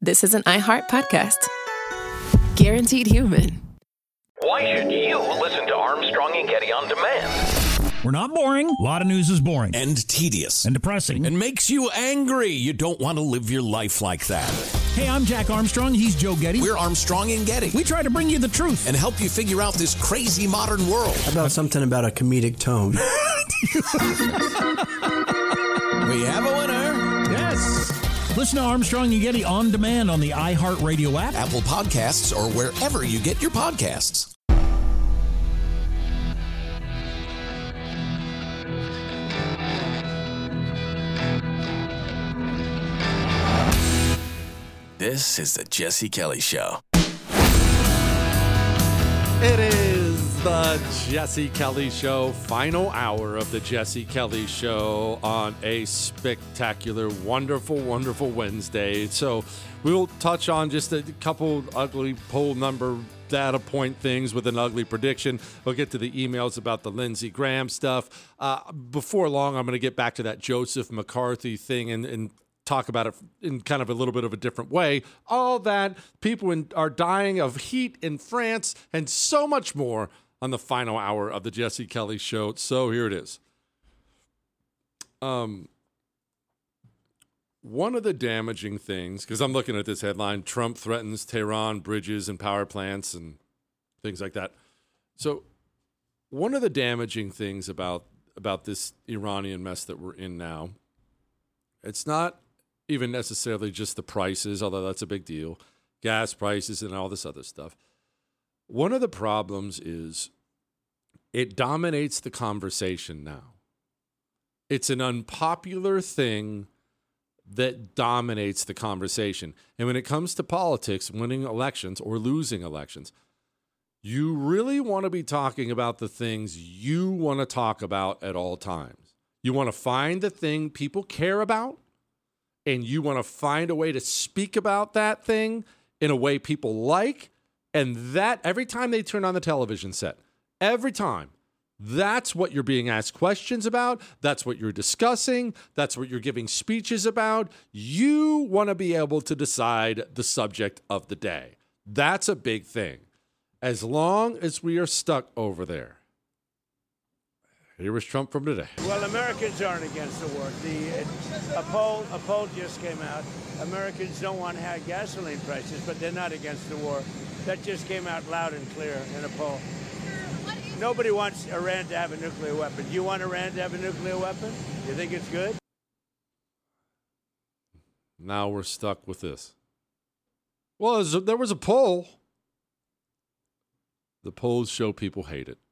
this is an iHeart podcast. Guaranteed human. Why should you listen to Armstrong and Getty on demand? We're not boring. A lot of news is boring. And tedious. And depressing. And makes you angry. You don't want to live your life like that. Hey, I'm Jack Armstrong. He's Joe Getty. We're Armstrong and Getty. We try to bring you the truth. And help you figure out this crazy modern world. How about something about a comedic tone? We have a winner. Yes. Listen to Armstrong and Getty on demand on the iHeartRadio app, Apple Podcasts, or wherever you get your podcasts. This is the Jesse Kelly Show. It is the Jesse Kelly Show, final hour of the Jesse Kelly Show on a spectacular, wonderful, wonderful Wednesday. So we'll touch on just a couple ugly poll number data point things with an ugly prediction. We'll get to the emails about the Lindsey Graham stuff. Before long, I'm going to get back to that Joseph McCarthy thing and talk about it in kind of a little bit of a different way. All that, people are dying of heat in France, and so much more on the final hour of the Jesse Kelly Show. So here it is. One of the damaging things, because I'm looking at this headline, Trump threatens Tehran bridges and power plants and things like that. So one of the damaging things about this Iranian mess that we're in now, it's not even necessarily just the prices, although that's a big deal, gas prices and all this other stuff. One of the problems is it dominates the conversation now. It's an unpopular thing that dominates the conversation. And when it comes to politics, winning elections or losing elections, you really want to be talking about the things you want to talk about at all times. You want to find the thing people care about, and you want to find a way to speak about that thing in a way people like, and that every time they turn on the television set, every time, that's what you're being asked questions about, that's what you're discussing, that's what you're giving speeches about. You want to be able to decide the subject of the day. That's a big thing. As long as we are stuck over there. Here was Trump from today. Well, Americans aren't against the war. A poll just came out. Americans don't want high gasoline prices, but they're not against the war. That just came out loud and clear in a poll. Nobody wants Iran to have a nuclear weapon. Do you want Iran to have a nuclear weapon? You think it's good? Now we're stuck with this. Well, there was a poll. The polls show people hate it.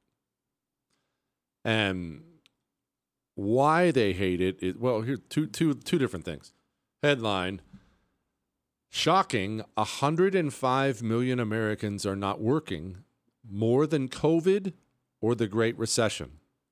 And why they hate it is, well, here two different things. Headline, shocking, 105 million Americans are not working, more than COVID or the Great Recession.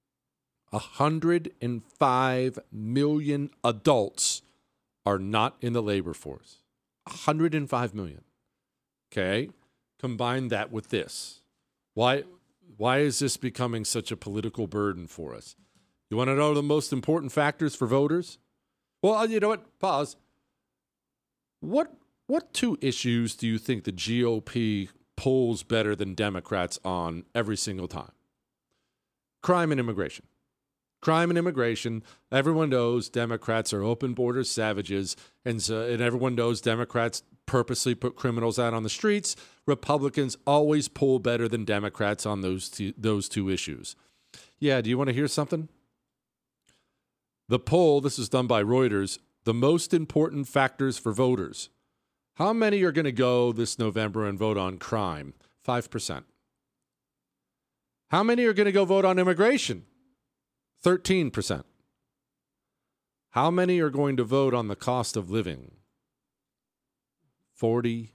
105 million adults are not in the labor force. 105 million. Okay? Combine that with this. Why is this becoming such a political burden for us? You want to know the most important factors for voters? Well, you know what? Pause. What two issues do you think the GOP polls better than Democrats on every single time? Crime and immigration. Crime and immigration. Everyone knows Democrats are open border savages, and everyone knows Democrats purposely put criminals out on the streets. Republicans always poll better than Democrats on those two issues. Yeah, do you want to hear something? The poll, this is done by Reuters, the most important factors for voters. How many are going to go this November and vote on crime? 5%. How many are going to go vote on immigration? 13%. How many are going to vote on the cost of living? 46%.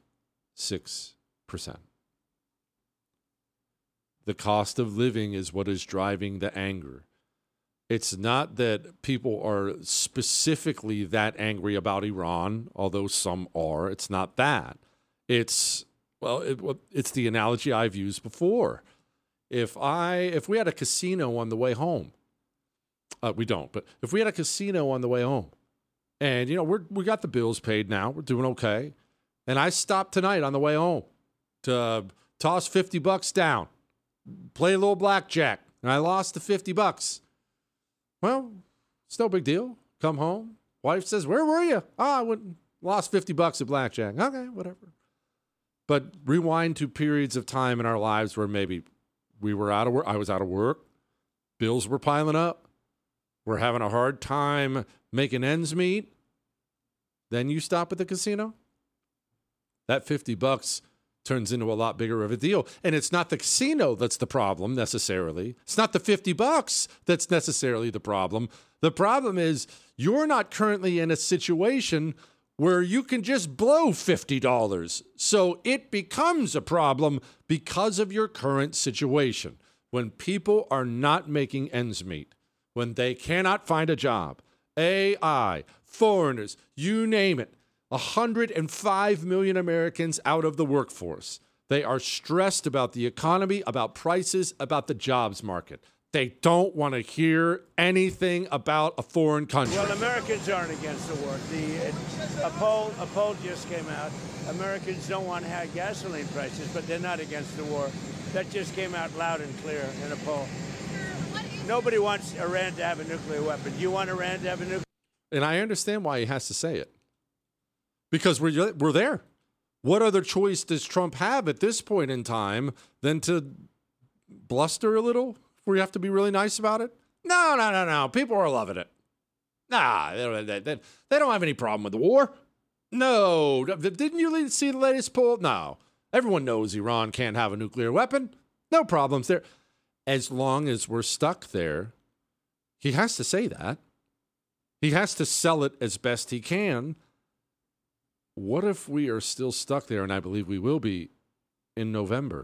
The cost of living is what is driving the anger. It's not that people are specifically that angry about Iran, although some are. It's not that. It's the analogy I've used before. If we had a casino on the way home, we don't, but if we had a casino on the way home, and we got the bills paid now, we're doing okay, and I stopped tonight on the way home to toss $50 down, play a little blackjack, and I lost the $50. Well, it's no big deal. Come home. Wife says, "Where were you?" I went, lost $50 at blackjack. Okay, whatever. But rewind to periods of time in our lives where maybe we were out of work. I was out of work. Bills were piling up. We're having a hard time making ends meet. Then you stop at the casino. That $50 turns into a lot bigger of a deal. And it's not the casino that's the problem necessarily. It's not the $50 that's necessarily the problem. The problem is you're not currently in a situation where you can just blow $50. So it becomes a problem because of your current situation. When people are not making ends meet, when they cannot find a job, AI, foreigners, you name it, 105 million Americans out of the workforce. They are stressed about the economy, about prices, about the jobs market. They don't want to hear anything about a foreign country. Well, Americans aren't against the war. A poll just came out. Americans don't want high gasoline prices, but they're not against the war. That just came out loud and clear in a poll. Nobody wants Iran to have a nuclear weapon. Do you want Iran to have a nuclear? And I understand why he has to say it. Because we're there. What other choice does Trump have at this point in time than to bluster a little? Where you have to be really nice about it? No. People are loving it. Nah, they don't have any problem with the war. No. Didn't you see the latest poll? No. Everyone knows Iran can't have a nuclear weapon. No problems there. As long as we're stuck there, he has to say that. He has to sell it as best he can. What if we are still stuck there, and I believe we will be, in November?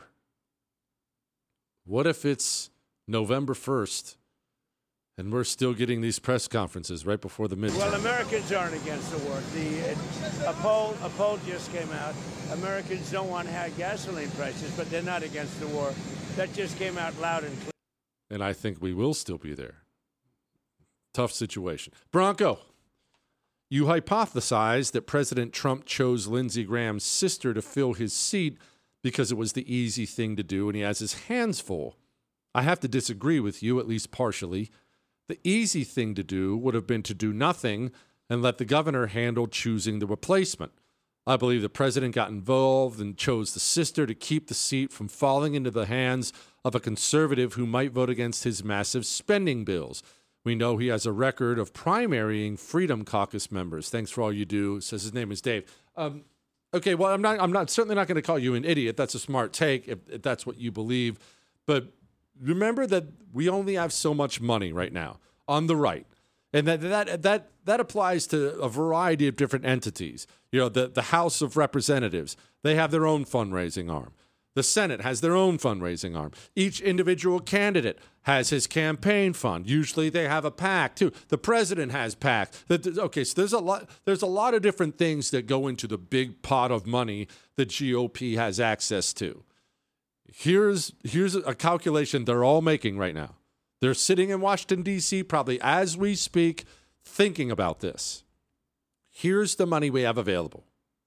What if it's November 1st, and we're still getting these press conferences right before the midterm? Well, Americans aren't against the war. A poll just came out. Americans don't want high gasoline prices, but they're not against the war. That just came out loud and clear. And I think we will still be there. Tough situation. Bronco, you hypothesized that President Trump chose Lindsey Graham's sister to fill his seat because it was the easy thing to do, and he has his hands full. I have to disagree with you, at least partially. The easy thing to do would have been to do nothing and let the governor handle choosing the replacement. I believe the president got involved and chose the sister to keep the seat from falling into the hands of a conservative who might vote against his massive spending bills. We know he has a record of primarying Freedom Caucus members. Thanks for all you do. Says his name is Dave. Okay, well, I'm certainly not going to call you an idiot. That's a smart take if that's what you believe. But remember that we only have so much money right now on the right. And that applies to a variety of different entities. You know, the House of Representatives, they have their own fundraising arm. The Senate has their own fundraising arm. Each individual candidate has his campaign fund. Usually they have a PAC too. The president has PAC. Okay, so there's a lot of different things that go into the big pot of money the GOP has access to. Here's a calculation they're all making right now. They're sitting in Washington, D.C., probably as we speak, thinking about this. Here's the money we have available.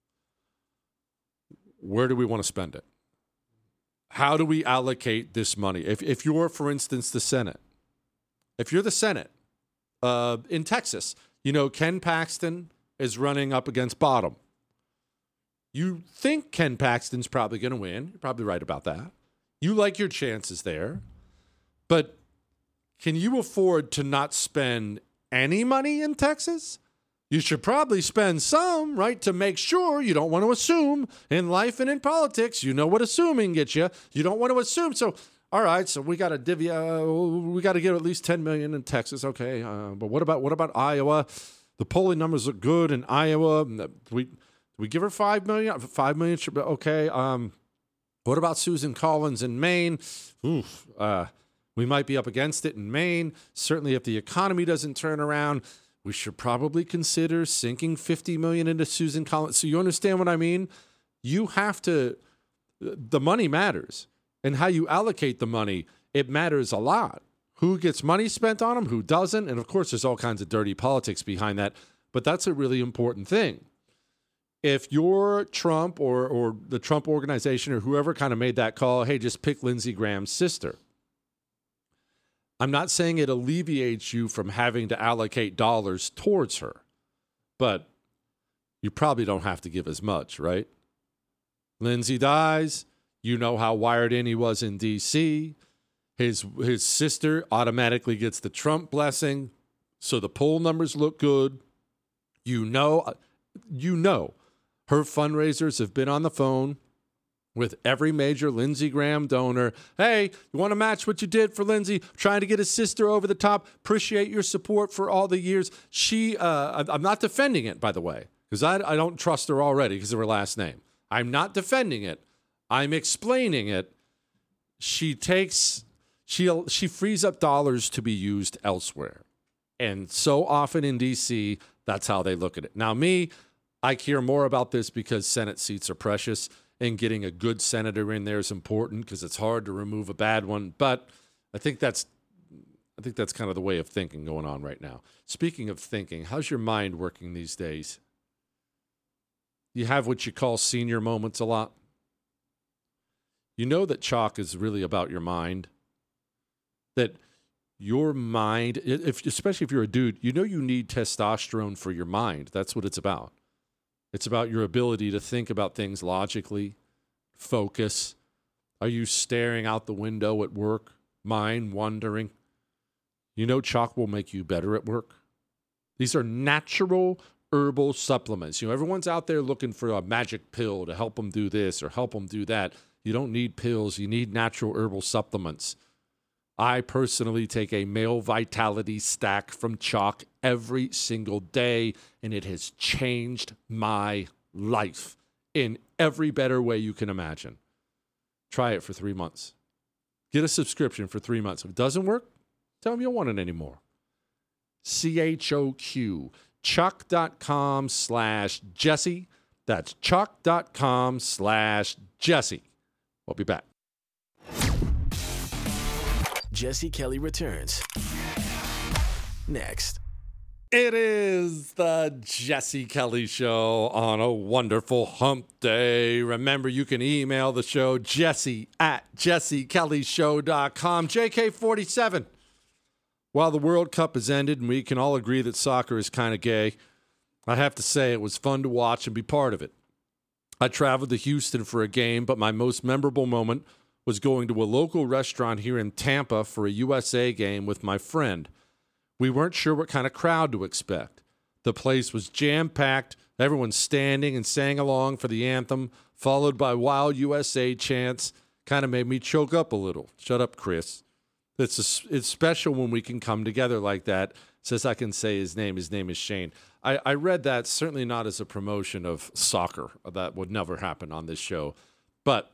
Where do we want to spend it? How do we allocate this money? If you're, for instance, the Senate, if you're the Senate in Texas, you know, Ken Paxton is running up against Bottom. You think Ken Paxton's probably going to win. You're probably right about that. You like your chances there. But can you afford to not spend any money in Texas? You should probably spend some, right, to make sure. You don't want to assume in life and in politics. You know what assuming gets you. You don't want to assume. So, all right, so we got to divvy. We got to get at least $10 million in Texas. Okay, but what about Iowa? The polling numbers look good in Iowa. We give her $5 million. $5 million should be okay. What about Susan Collins in Maine? We might be up against it in Maine. Certainly, if the economy doesn't turn around, we should probably consider sinking $50 million into Susan Collins. So you understand what I mean? You have to, the money matters. And how you allocate the money, it matters a lot. Who gets money spent on them, who doesn't. And of course, there's all kinds of dirty politics behind that. But that's a really important thing. if you're Trump or the Trump organization or whoever kind of made that call, hey, just pick Lindsey Graham's sister. I'm not saying it alleviates you from having to allocate dollars towards her, but you probably don't have to give as much, right? Lindsey dies. You know how wired in he was in D.C. His sister automatically gets the Trump blessing, so the poll numbers look good. You know, her fundraisers have been on the phone with every major Lindsey Graham donor. Hey, you want to match what you did for Lindsey? Trying to get his sister over the top. Appreciate your support for all the years. I'm not defending it, by the way, because I don't trust her already because of her last name. I'm not defending it. I'm explaining it. She frees up dollars to be used elsewhere. And so often in D.C., that's how they look at it. Now, I care more about this because Senate seats are precious, and getting a good senator in there is important because it's hard to remove a bad one. But I think that's kind of the way of thinking going on right now. Speaking of thinking, how's your mind working these days? You have what you call senior moments a lot. You know that chalk is really about your mind. That your mind, especially if you're a dude, you know you need testosterone for your mind. That's what it's about. It's about your ability to think about things logically, focus. Are you staring out the window at work, mind wandering? You know chalk will make you better at work. These are natural herbal supplements. Everyone's out there looking for a magic pill to help them do this or help them do that. You don't need pills. You need natural herbal supplements. I personally take a male vitality stack from Chalk every single day, and it has changed my life in every better way you can imagine. Try it for 3 months. Get a subscription for 3 months. If it doesn't work, tell them you don't want it anymore. CHOQ. Chalk.com/Jesse. That's chalk.com/Jesse. We'll be back. Jesse Kelly returns next. It is the Jesse Kelly Show on a wonderful hump day. Remember, you can email the show, jesse@jessekellyshow.com. JK47. While the World Cup has ended and we can all agree that soccer is kind of gay, I have to say it was fun to watch and be part of it. I traveled to Houston for a game, but my most memorable moment was going to a local restaurant here in Tampa for a USA game with my friend. We weren't sure what kind of crowd to expect. The place was jam-packed, everyone standing and sang along for the anthem, followed by wild USA chants. Kind of made me choke up a little. Shut up, Chris. It's special when we can come together like that. Says I can say his name. His name is Shane. I read that, certainly not as a promotion of soccer. That would never happen on this show. But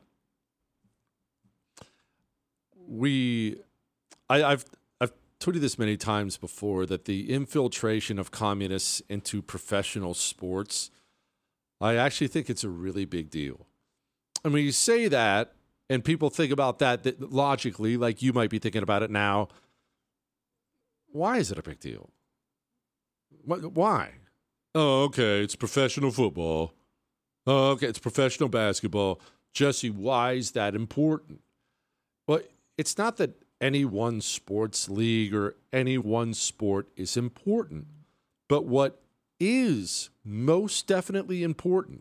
I've told you this many times before, that the infiltration of communists into professional sports, I actually think it's a really big deal. And when you say that, and people think about that logically, like you might be thinking about it now, why is it a big deal? Why? Oh, okay, it's professional football. Oh, okay, it's professional basketball. Jesse, why is that important? Well, it's not that any one sports league or any one sport is important. But what is most definitely important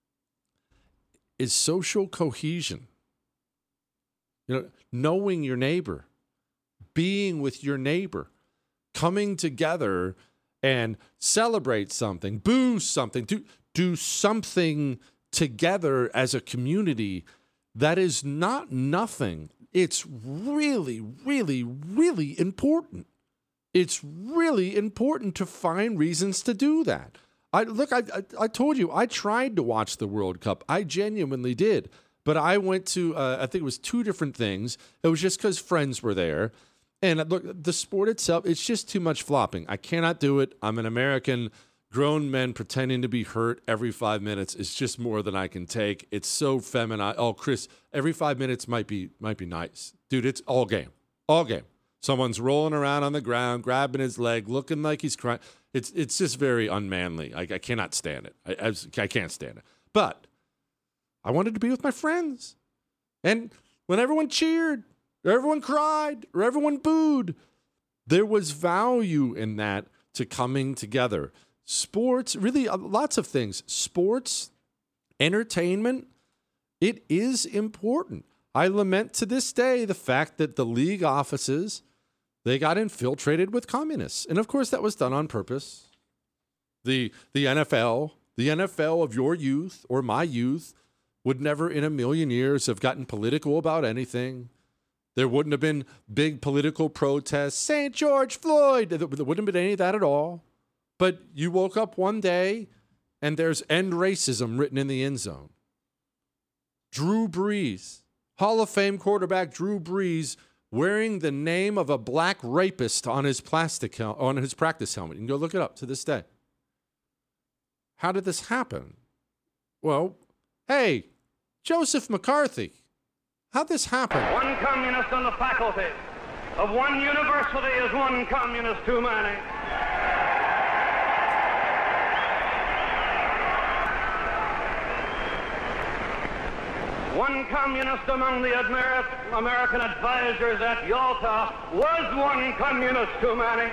is social cohesion. Knowing your neighbor, being with your neighbor, coming together and celebrate something, boo something, do something together as a community. That is not nothing. It's really, really, really important. It's really important to find reasons to do that. I told you, I tried to watch the World Cup. I genuinely did. But I went to, I think it was 2 different things. It was just because friends were there. And look, the sport itself, it's just too much flopping. I cannot do it. I'm an American. Grown men pretending to be hurt every 5 minutes is just more than I can take. It's so feminine. Oh, Chris, every 5 minutes might be nice. Dude, it's all game. All game. Someone's rolling around on the ground, grabbing his leg, looking like he's crying. It's just very unmanly. I cannot stand it. I can't stand it. But I wanted to be with my friends. And when everyone cheered, or everyone cried, or everyone booed, there was value in that to coming together. Sports, really lots of things. Sports, entertainment, it is important. I lament to this day the fact that the league offices, they got infiltrated with communists. And of course, that was done on purpose. The NFL of your youth or my youth would never in a million years have gotten political about anything. There wouldn't have been big political protests, St. George Floyd. There wouldn't have been any of that at all. But you woke up one day and there's end racism written in the end zone. Drew Brees, Hall of Fame quarterback Drew Brees, wearing the name of a black rapist on his practice helmet. You can go look it up to this day. How did this happen? Well, hey, Joseph McCarthy, how'd this happen? One communist on the faculty of one university is one communist too many. One communist among the American advisors at Yalta was one communist too many.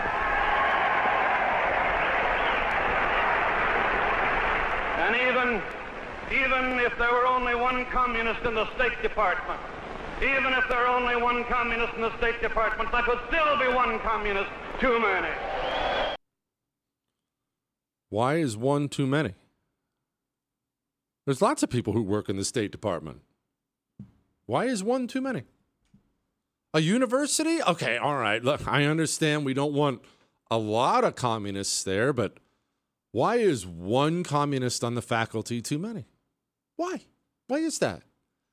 And even if there were only one communist in the State Department, even if there were only one communist in the State Department, that would still be one communist too many. Why is one too many? There's lots of people who work in the State Department. Why is one too many? A university? Okay, all right. Look, I understand we don't want a lot of communists there, but why is one communist on the faculty too many? Why? Why is that?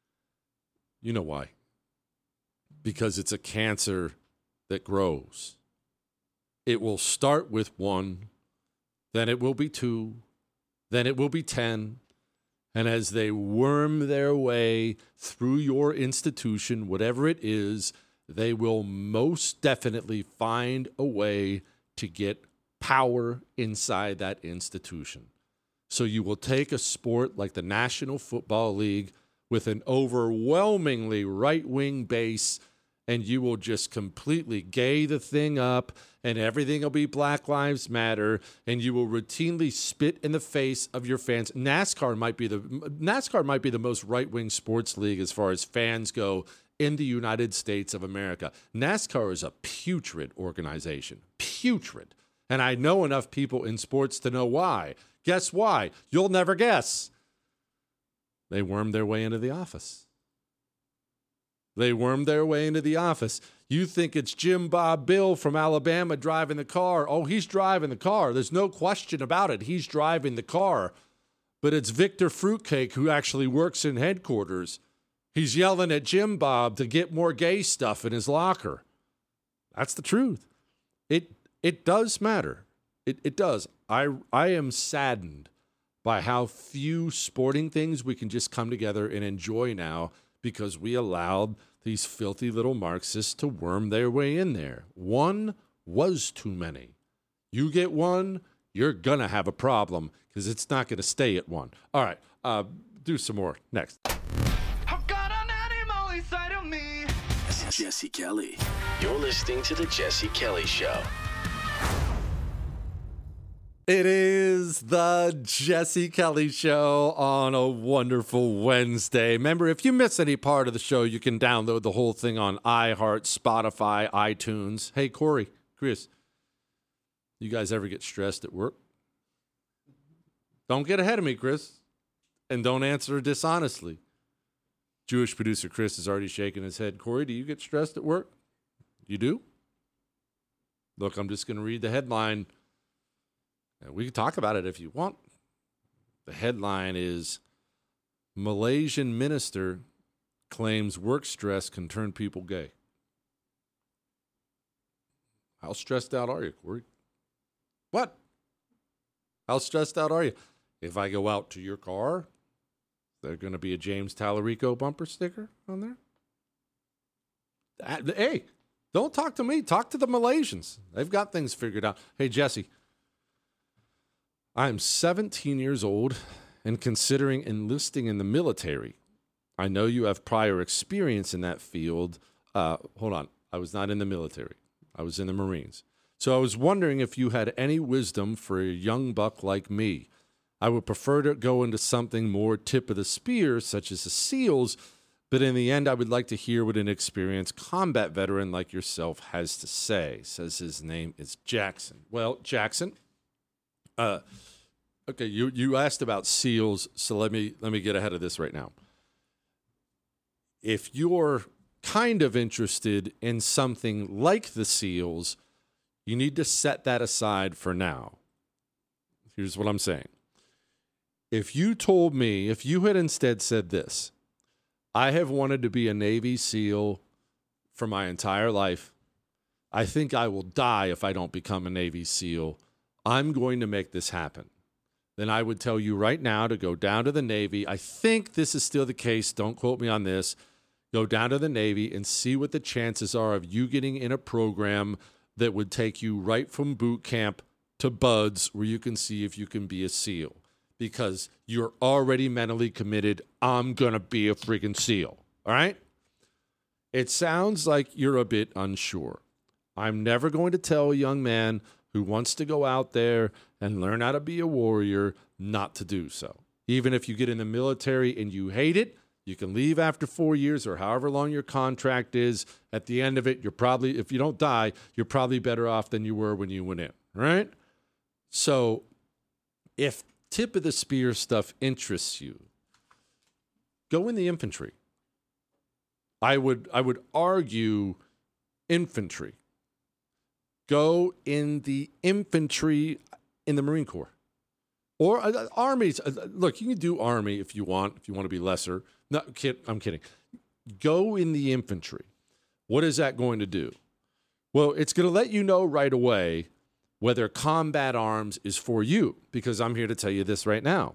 You know why. Because it's a cancer that grows. It will start with one, then it will be two, then it will be 10. And as they worm their way through your institution, whatever it is, they will most definitely find a way to get power inside that institution. So you will take a sport like the National Football League with an overwhelmingly right-wing base, and you will just completely gay the thing up, and everything will be Black Lives Matter, and you will routinely spit in the face of your fans. NASCAR might be the most right-wing sports league as far as fans go in the United States of America. NASCAR is a putrid organization. Putrid. And I know enough people in sports to know why. Guess why? You'll never guess. They wormed their way into the office. They wormed their way into the office. You think it's Jim Bob Bill from Alabama driving the car. Oh, he's driving the car. There's no question about it. He's driving the car. But it's Victor Fruitcake who actually works in headquarters. He's yelling at Jim Bob to get more gay stuff in his locker. That's the truth. It does matter. It does. I am saddened by how few sporting things we can just come together and enjoy now because we allowed these filthy little Marxists to worm their way in there. One was too many. You get one, you're going to have a problem because it's not going to stay at one. All right, do some more next. I've got an animal inside of me. Jesse Kelly. You're listening to The Jesse Kelly Show. It is the Jesse Kelly Show on a wonderful Wednesday. Remember, if you miss any part of the show, you can download the whole thing on iHeart, Spotify, iTunes. Hey, Corey, Chris, you guys ever get stressed at work? Don't get ahead of me, Chris, and don't answer dishonestly. Jewish producer Chris is already shaking his head. Corey, do you get stressed at work? You do? Look, I'm just going to read the headline. We can talk about it if you want. The headline is Malaysian minister claims work stress can turn people gay. How stressed out are you, Corey? What? How stressed out are you? If I go out to your car, is there going to be a James Tallarico bumper sticker on there? Hey, Don't talk to me. Talk to the Malaysians. They've got things figured out. Hey, Jesse, I'm 17 years old and considering enlisting in the military. I know you have prior experience in that field. Hold on. I was not in the military. I was in the Marines. So I was wondering if you had any wisdom for a young buck like me. I would prefer to go into something more tip of the spear, such as the SEALs, but in the end, I would like to hear what an experienced combat veteran like yourself has to say. Says his name is Jackson. Well, Jackson, okay, you asked about SEALs, so let me get ahead of this right now. If you're kind of interested in something like the SEALs, you need to set that aside for now. Here's what I'm saying. If you told me, if you had instead said this, I have wanted to be a Navy SEAL for my entire life. I think I will die if I don't become a Navy SEAL. I'm going to make this happen. Then I would tell you right now to go down to the Navy. I think this is still the case. Don't quote me on this. Go down to the Navy and see what the chances are of you getting in a program that would take you right from boot camp to BUD/S, where you can see if you can be a SEAL. Because you're already mentally committed. I'm going to be a freaking SEAL. All right? It sounds like you're a bit unsure. I'm never going to tell a young man who wants to go out there and learn how to be a warrior not to do so. Even if you get in the military and you hate it, you can leave after 4 years or however long your contract is. At the end of it, you're probably, if you don't die, you're probably better off than you were when you went in. Right? So if tip of the spear stuff interests you, go in the infantry. I would argue infantry. Go in the infantry in the Marine Corps. Or armies. Look, you can do Army if you want to be lesser. No, I'm kidding. Go in the infantry. What is that going to do? Well, it's going to let you know right away whether combat arms is for you, because I'm here to tell you this right now.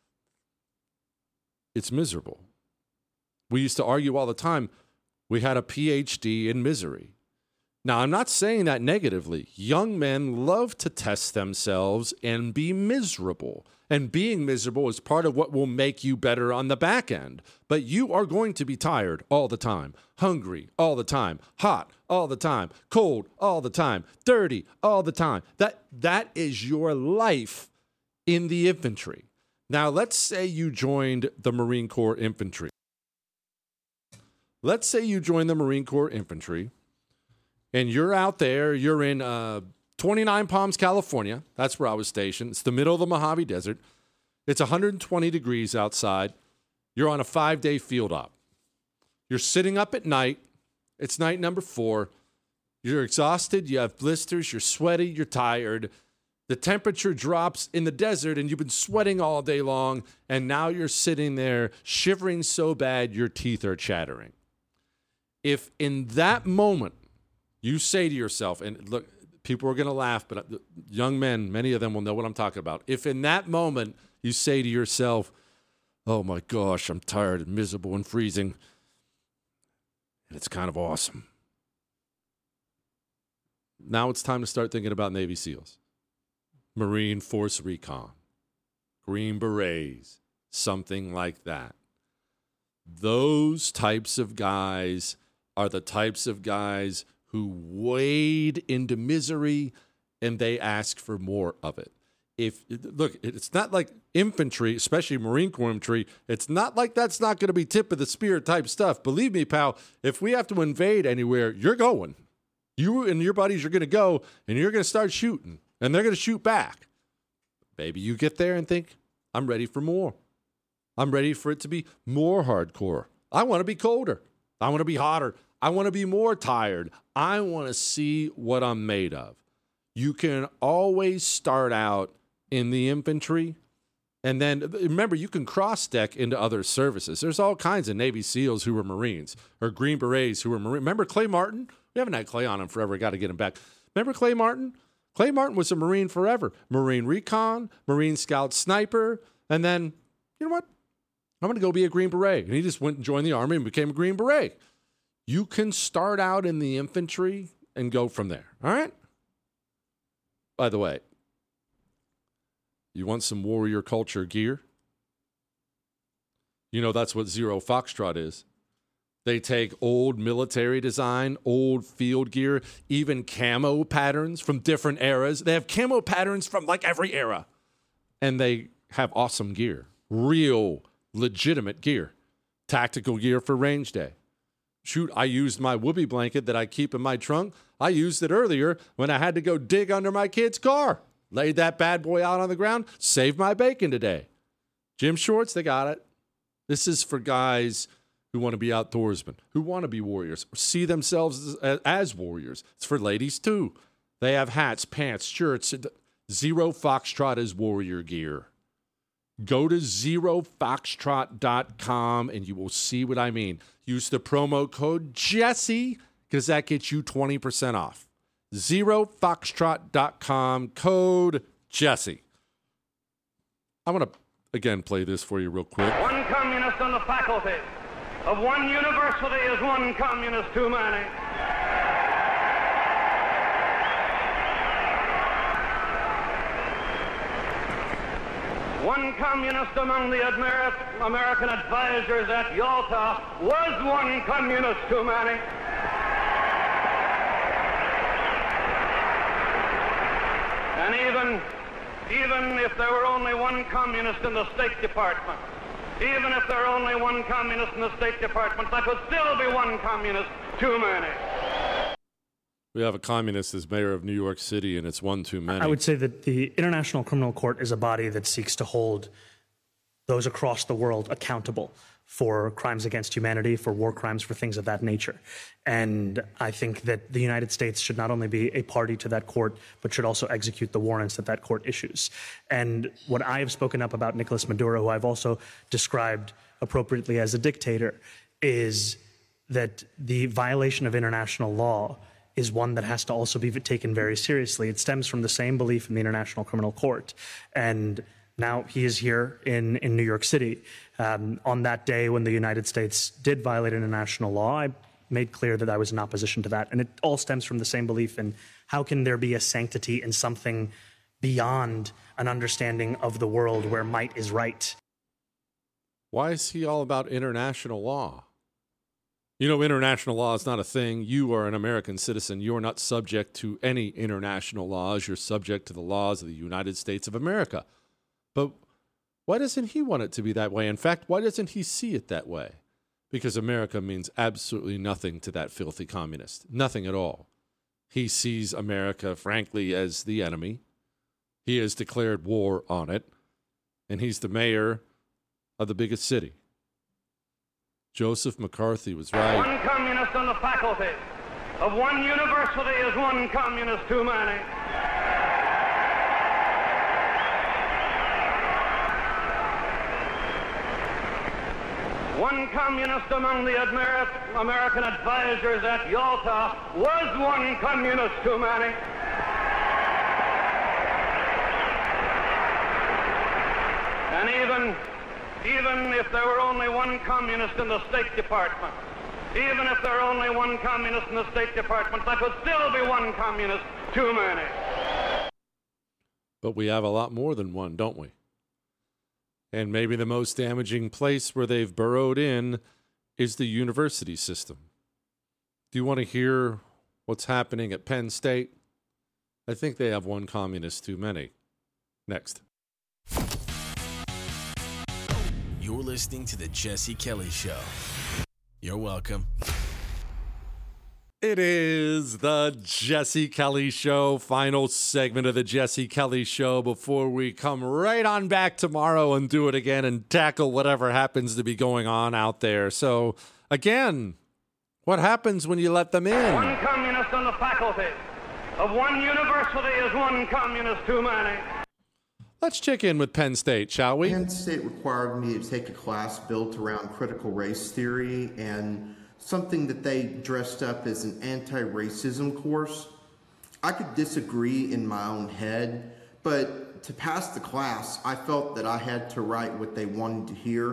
It's miserable. We used to argue all the time. We had a PhD in misery. Now, I'm not saying that negatively. Young men love to test themselves and be miserable. And being miserable is part of what will make you better on the back end. But you are going to be tired all the time, hungry all the time, hot all the time, cold all the time, dirty all the time. That is your life in the infantry. Now, let's say you joined the Marine Corps Infantry. Let's say you joined the Marine Corps Infantry. And you're out there, you're in 29 Palms, California. That's where I was stationed. It's the middle of the Mojave Desert. It's 120 degrees outside. You're on a 5-day field op. You're sitting up at night. It's night number 4. You're exhausted. You have blisters. You're sweaty. You're tired. The temperature drops in the desert, and you've been sweating all day long. And now you're sitting there shivering so bad your teeth are chattering. If in that moment, you say to yourself, and look, people are going to laugh, but young men, many of them will know what I'm talking about. If in that moment you say to yourself, oh my gosh, I'm tired and miserable and freezing, and it's kind of awesome. Now it's time to start thinking about Navy SEALs, Marine Force Recon, Green Berets, something like that. Those types of guys are the types of guys who wade into misery and they ask for more of it. Look, it's not like infantry, especially Marine Corps infantry, it's not like that's not going to be tip of the spear type stuff. Believe me, pal, if we have to invade anywhere, you're going. You and your buddies are going to go and you're going to start shooting and they're going to shoot back. Maybe you get there and think, I'm ready for more. I'm ready for it to be more hardcore. I want to be colder. I want to be hotter. I want to be more tired. I want to see what I'm made of. You can always start out in the infantry. And then, remember, you can cross-deck into other services. There's all kinds of Navy SEALs who were Marines or Green Berets who were Marines. Remember Clay Martin? We haven't had Clay on him forever. Got to get him back. Remember Clay Martin? Clay Martin was a Marine forever. Marine Recon, Marine Scout Sniper. And then, you know what? I'm going to go be a Green Beret. And he just went and joined the Army and became a Green Beret. You can start out in the infantry and go from there. All right? By the way, you want some warrior culture gear? You know that's what Zero Foxtrot is. They take old military design, old field gear, even camo patterns from different eras. They have camo patterns from like every era. And they have awesome gear. Real, legitimate gear. Tactical gear for range day. Shoot, I used my whoopee blanket that I keep in my trunk. I used it earlier when I had to go dig under my kid's car. Laid that bad boy out on the ground. Saved my bacon today. Gym shorts, they got it. This is for guys who want to be outdoorsmen, who want to be warriors, see themselves as warriors. It's for ladies, too. They have hats, pants, shirts. Zero Foxtrot is warrior gear. Go to zerofoxtrot.com and you will see what I mean. Use the promo code Jesse because that gets you 20% off. Zerofoxtrot.com, code Jesse. I'm going to, again, play this for you real quick. One communist on the faculty of one university is one communist too many. One communist among the American advisors at Yalta was one communist too many. And even if there were only one communist in the State Department, even if there were only one communist in the State Department, that would still be one communist too many. We have a communist as mayor of New York City, and it's one too many. I would say that the International Criminal Court is a body that seeks to hold those across the world accountable for crimes against humanity, for war crimes, for things of that nature. And I think that the United States should not only be a party to that court, but should also execute the warrants that that court issues. And what I have spoken up about Nicolas Maduro, who I've also described appropriately as a dictator, is that the violation of international law is one that has to also be taken very seriously. It stems from the same belief in the International Criminal Court. And now he is here in New York City. On that day when the United States did violate international law, I made clear that I was in opposition to that. And it all stems from the same belief in how can there be a sanctity in something beyond an understanding of the world where might is right. Why is he all about international law? You know, international law is not a thing. You are an American citizen. You are not subject to any international laws. You're subject to the laws of the United States of America. But why doesn't he want it to be that way? In fact, why doesn't he see it that way? Because America means absolutely nothing to that filthy communist. Nothing at all. He sees America, frankly, as the enemy. He has declared war on it. And he's the mayor of the biggest city. Joseph McCarthy was right. One communist on the faculty of one university is one communist too many. One communist among the American advisors at Yalta was one communist too many. And even if there were only one communist in the State Department, even if there were only one communist in the State Department, that would still be one communist too many. But we have a lot more than one, don't we? And maybe the most damaging place where they've burrowed in is the university system. Do you want to hear what's happening at Penn State? I think they have one communist too many. Next. You're listening to The Jesse Kelly Show. You're welcome. It is the Jesse Kelly Show, final segment of the Jesse Kelly Show before we come right on back tomorrow and do it again and tackle whatever happens to be going on out there. So, again, what happens when you let them in? One communist on the faculty of one university is one communist too many. Let's check in with Penn State, shall we? Penn State required me to take a class built around critical race theory and something that they dressed up as an anti-racism course. I could disagree in my own head, but to pass the class, I felt that I had to write what they wanted to hear,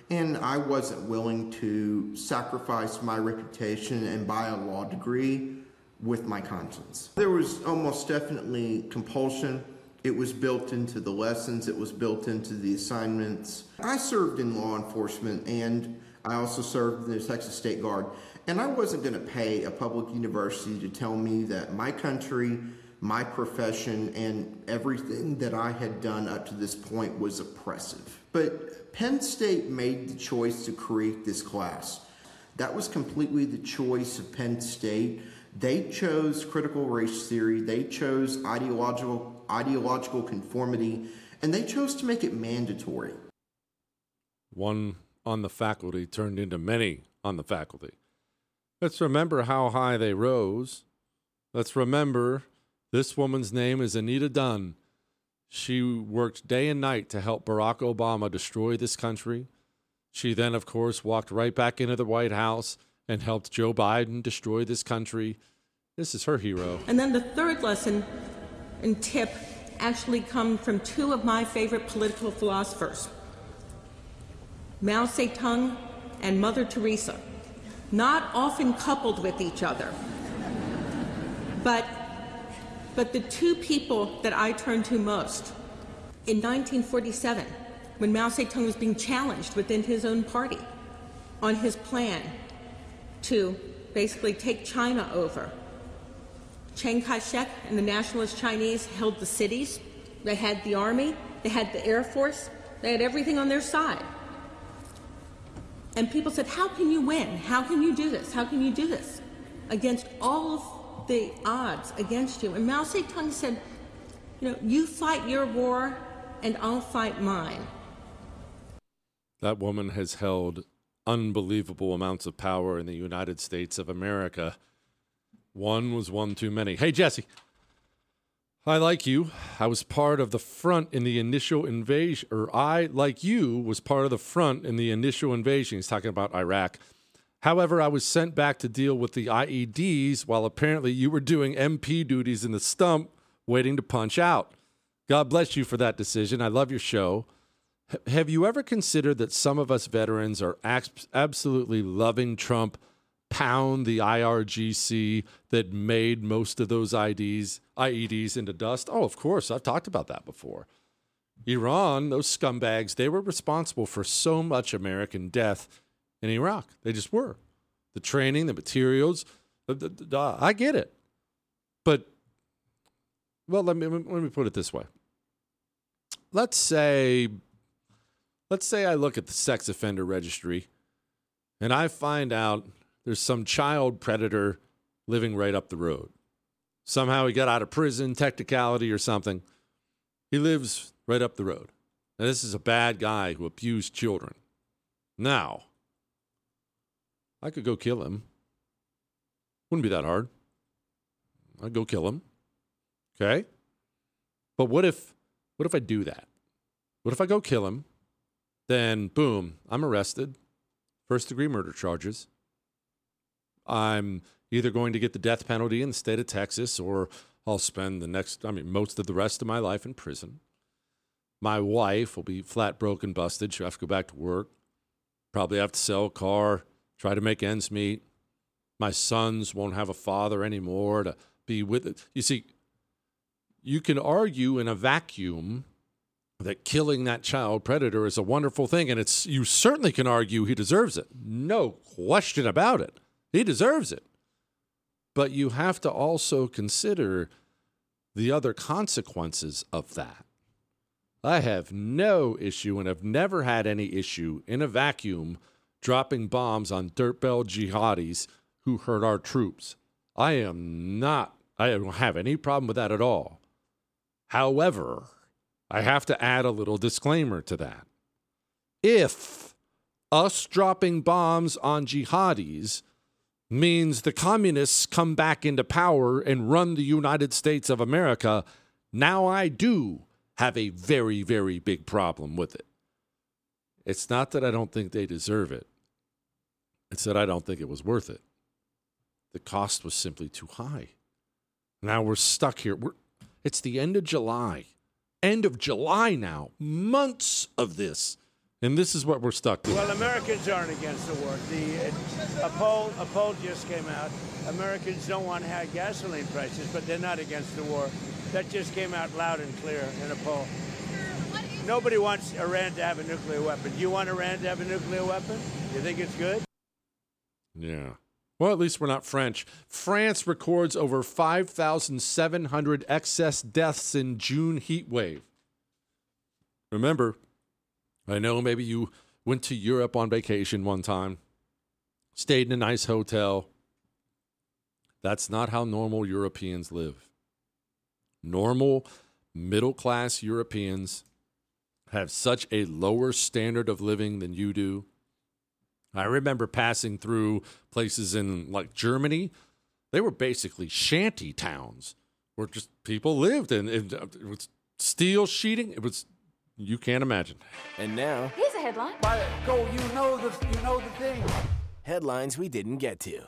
and I wasn't willing to sacrifice my reputation and buy a law degree with my conscience. There was almost definitely compulsion. It was built into the lessons. It was built into the assignments. I served in law enforcement, and I also served in the Texas State Guard. And I wasn't going to pay a public university to tell me that my country, my profession, and everything that I had done up to this point was oppressive. But Penn State made the choice to create this class. That was completely the choice of Penn State. They chose critical race theory. They chose ideological conformity, and they chose to make it mandatory. One on the faculty turned into many on the faculty. Let's remember how high they rose. Let's remember this woman's name is Anita Dunn. She worked day and night to help Barack Obama destroy this country. She then, of course, walked right back into the White House and helped Joe Biden destroy this country. This is her hero. And then the third lesson and tip actually come from two of my favorite political philosophers, Mao Zedong and Mother Teresa, not often coupled with each other. But the two people that I turn to most, in 1947, when Mao Zedong was being challenged within his own party on his plan to basically take China over, Chiang Kai-shek and the nationalist Chinese held the cities. They had the army, they had the Air Force, they had everything on their side. And people said, how can you win? How can you do this? How can you do this against all of the odds against you? And Mao Zedong said, you fight your war and I'll fight mine. That woman has held unbelievable amounts of power in the United States of America. One was one too many. Hey, Jesse, I, like you, I was part of the front in the initial invasion, or I, like you, was part of the front in the initial invasion. He's talking about Iraq. However, I was sent back to deal with the IEDs while apparently you were doing MP duties in the stump waiting to punch out. God bless you for that decision. I love your show. Have you ever considered that some of us veterans are absolutely loving Trump pound the IRGC that made most of those IEDs into dust? Oh, of course. I've talked about that before. Iran, those scumbags, they were responsible for so much American death in Iraq. They just were. The training, the materials, I get it. But, well, let me put it this way. Let's say I look at the sex offender registry and I find out there's some child predator living right up the road. Somehow he got out of prison, technicality or something. He lives right up the road. Now, this is a bad guy who abused children. Now, I could go kill him. Wouldn't be that hard. I'd go kill him. Okay? But what if I do that? What if I go kill him? Then, boom, I'm arrested. First-degree murder charges. I'm either going to get the death penalty in the state of Texas or I'll spend most of the rest of my life in prison. My wife will be flat broken, busted. She'll have to go back to work. Probably have to sell a car, try to make ends meet. My sons won't have a father anymore to be with it. You see, you can argue in a vacuum that killing that child predator is a wonderful thing, and you certainly can argue he deserves it. No question about it. He deserves it. But you have to also consider the other consequences of that. I have no issue and have never had any issue in a vacuum dropping bombs on dirtball jihadis who hurt our troops. I don't have any problem with that at all. However, I have to add a little disclaimer to that. If us dropping bombs on jihadis means the communists come back into power and run the United States of America, now I do have a very, very big problem with it. It's not that I don't think they deserve it. It's that I don't think it was worth it. The cost was simply too high. Now we're stuck here. It's the end of July. End of July now. Months of this. And this is what we're stuck to. Well, Americans aren't against the war. A poll just came out. Americans don't want high gasoline prices, but they're not against the war. That just came out loud and clear in a poll. Nobody wants Iran to have a nuclear weapon. Do you want Iran to have a nuclear weapon? You think it's good? Yeah. Well, at least we're not French. France records over 5,700 excess deaths in June heat wave. Remember, I know maybe you went to Europe on vacation one time, stayed in a nice hotel. That's not how normal Europeans live. Normal, middle-class Europeans have such a lower standard of living than you do. I remember passing through places in like Germany. They were basically shanty towns where just people lived, and it was steel sheeting. It was, you can't imagine. And now, here's a headline. You know the thing. Headlines we didn't get to.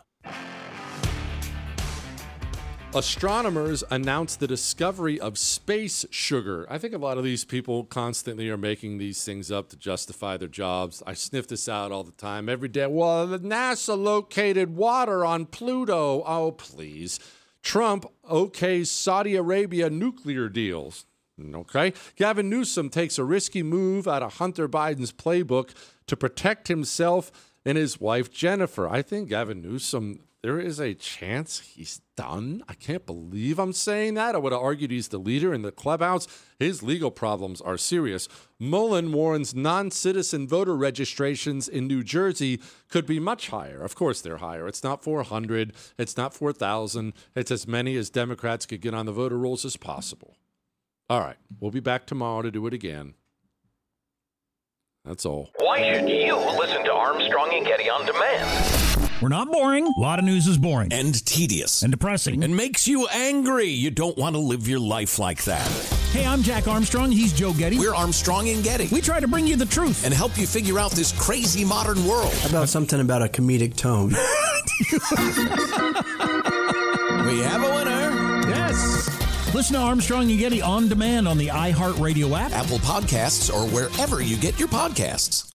Astronomers announced the discovery of space sugar. I think a lot of these people constantly are making these things up to justify their jobs. I sniff this out all the time, every day. Well, the NASA located water on Pluto. Oh, please. Trump okays Saudi Arabia nuclear deals. Okay. Gavin Newsom takes a risky move out of Hunter Biden's playbook to protect himself and his wife, Jennifer. I think Gavin Newsom, there is a chance he's done. I can't believe I'm saying that. I would have argued he's the leader in the clubhouse. His legal problems are serious. Mullen warns non-citizen voter registrations in New Jersey could be much higher. Of course they're higher. It's not 400. It's not 4,000. It's as many as Democrats could get on the voter rolls as possible. All right. We'll be back tomorrow to do it again. That's all. Why should you listen to Armstrong and Getty on demand? We're not boring. A lot of news is boring. And tedious. And depressing. And makes you angry. You don't want to live your life like that. Hey, I'm Jack Armstrong. He's Joe Getty. We're Armstrong and Getty. We try to bring you the truth. And help you figure out this crazy modern world. How about something about a comedic tone? We have a winner. Yes. Listen to Armstrong and Getty on demand on the iHeartRadio app, Apple Podcasts, or wherever you get your podcasts.